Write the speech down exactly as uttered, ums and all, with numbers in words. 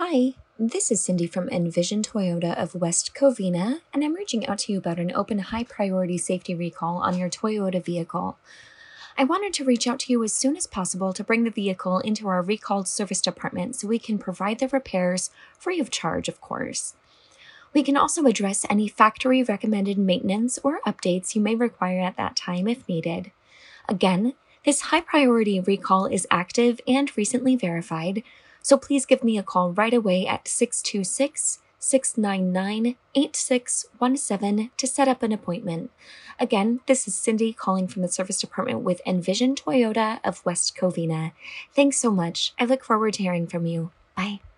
Hi, this is Cindy from Envision Toyota of West Covina, and I'm reaching out to you about an open high priority safety recall on your Toyota vehicle. I wanted to reach out to you as soon as possible to bring the vehicle into our recalled service department so we can provide the repairs free of charge, of course. We can also address any factory recommended maintenance or updates you may require at that time if needed. Again, this high priority recall is active and recently verified, so please give me a call right away at six two six, six nine nine, eight six one seven to set up an appointment. Again, this is Cindy calling from the service department with Envision Toyota of West Covina. Thanks so much. I look forward to hearing from you. Bye.